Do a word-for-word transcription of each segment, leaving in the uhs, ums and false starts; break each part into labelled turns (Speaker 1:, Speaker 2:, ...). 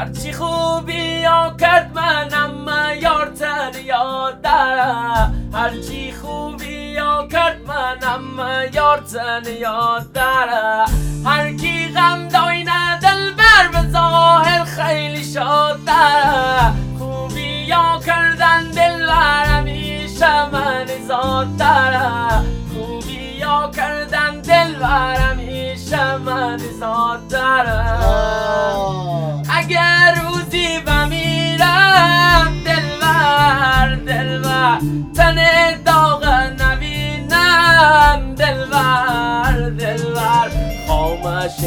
Speaker 1: هرچی خوبی یا کرد منم یار تن یاد داره هرچی خوبی یا کرد منم یار تن یاد داره هر کی غم داینه دل بر به ظاهر خیلی شاد داره خوبی یا کردن دل بر همیشه من زاد داره خوبی یا کردن دل بر همیشه من زاد داره اگر روزی بمیرم دلبر دلبر تن داغ نبینم دلبر دلبر خاموش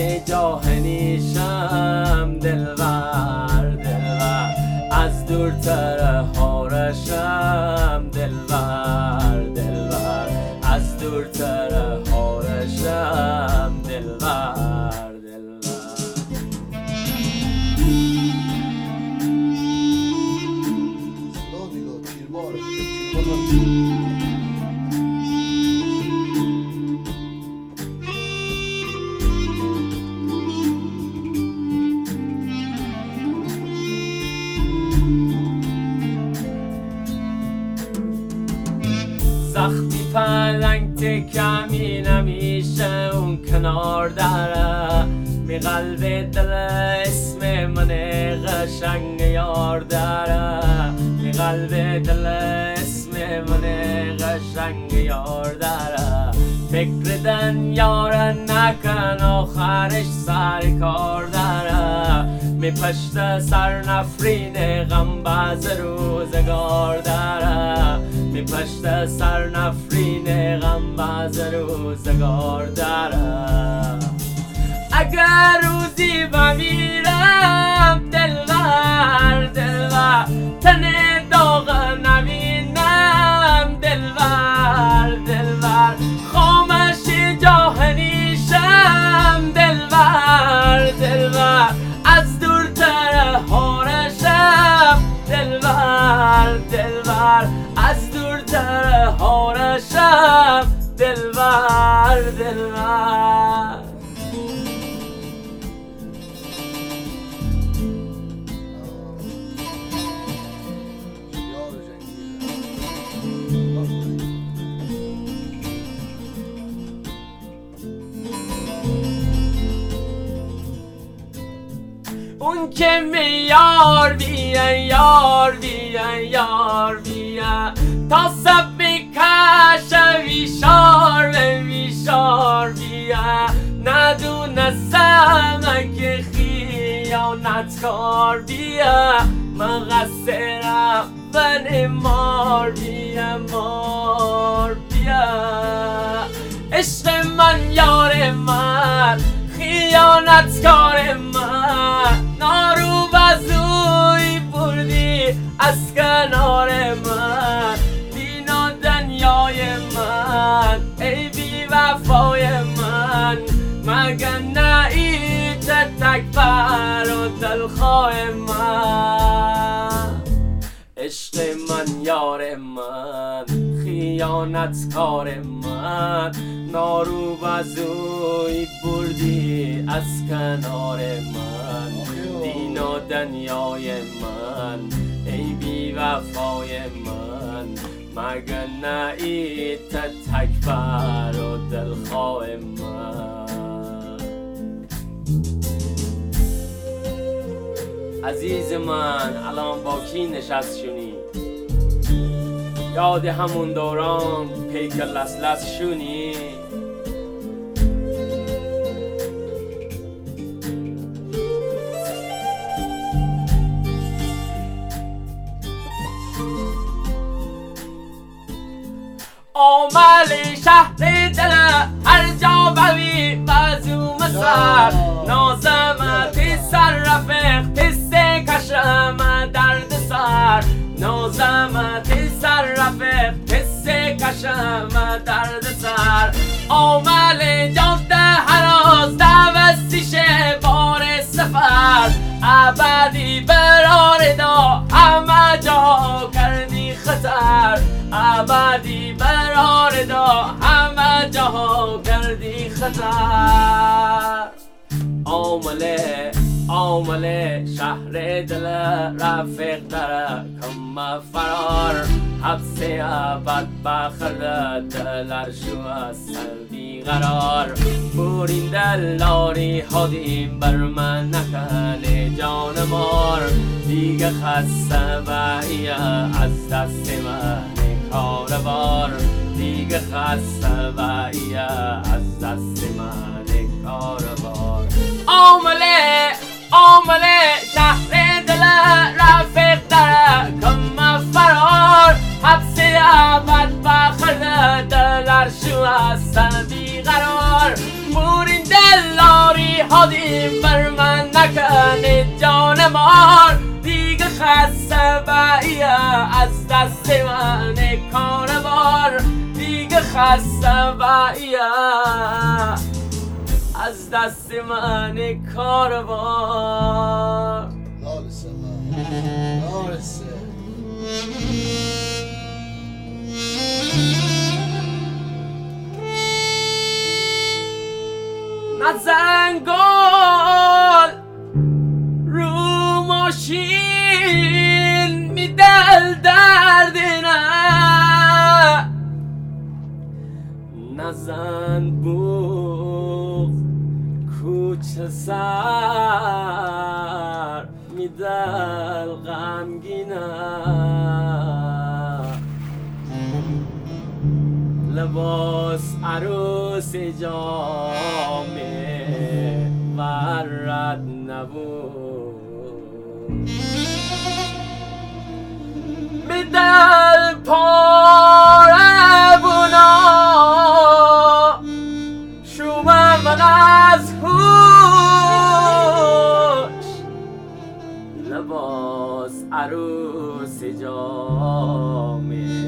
Speaker 1: جاهنیشم دلبر دلبر از دورتر هارشم دلبر دلبر از دورتر هارشم دلبر دلبر سختی پلنگ تکمی نمیشه اون کنار داره می قلب دل اسم من قشنگ یار داره می قلب دل اسم من قشنگ یار داره فکر دن یار نکن آخرش سر کار داره می پشت سر نفرین غم باز روزگار داره می پشت سر نفرین غم باز روزگار داره اگر روزی بمیرم دلبر دلبر تن داغ نبینم دلبر دلبر خاموش جاهنیشم دلبر دلبر از دورتر هارشم دلبر دلبر از دورتر هارشم دلبر دلبر اون که می یار بیا یار بیا یار بیا تا سب بکشه ویشار به ویشار بیا ندونستم که خیانت کار بیا من قصرم من مار بیا مار بیا عشق من یار من خیانت کار من نارو بزوی بردی از کنار من دینا دنیای من ای بی وفای من مگه نایت تک پر و دلخواه من عشق من یار من خیانت کار من نارو بزوی بردی از کنار من دینا دنیای من ای بی وفای من مگه نایت تک پر و دلخواه من عزیز من الان با کی نشست شونی یاد همون دوران پیک لس لس شونی آمل شهر دل هر جا بوی بازو مسر نازمت سر رفق تسته کشم درد سر نازمت سر رفق تسته کشم درد سر آمل جاده هراز دوستیش بار سفر ابدی برار دا همه جا کردی خطر ابدی برار دا همه جا کردی خطر آمله آمل شهر دل رفیق داره کم فرار حبس ابد بخرد دلر شو از سلبی قرار بورین دلاری خودیم بر من نکنه جان مار دیگه خسته بایه از دست من کاروار دیگه خسته بایه از دست من کاروار آمله آمله شهر دل رفیق داره کم فرار حبس ابد بخرد دلر شو از سلبی قرار بورین دلاری هادیم بر من نکنه جان مار دیگه خسته بایه از دست من کاروار دیگه خسته بایه از دست من کاروار
Speaker 2: لالسه من لالسه
Speaker 1: نه زنگال رو ماشین می دل درد نه نه زن بوغ کوچه سر می دل غمگینه لباس عروس جامه ورد نبود می دل پاره بونا شومم من از هوش لباس عروس جامه